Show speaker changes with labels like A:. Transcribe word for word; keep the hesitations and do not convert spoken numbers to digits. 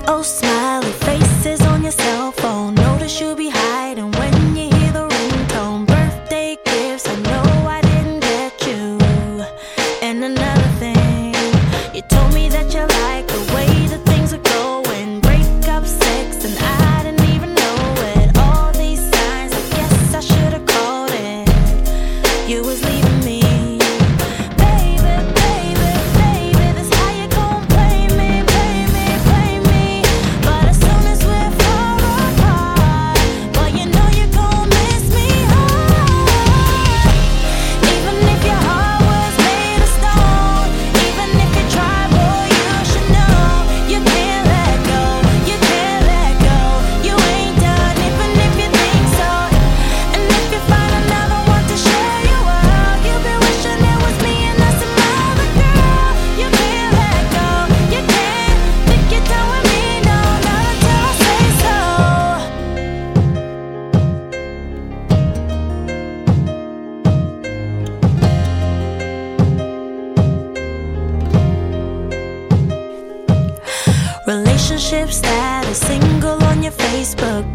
A: Oh, smiley faces on your cell phone. Notice you'll be hiding when you hear the ringtone. Birthday gifts, I know I didn't get you. And another thing, you told me that you like the way that things are going. Break up sex and I didn't even know it. All these signs, I guess I should've called it. You was leaving me. Relationship status, single on your Facebook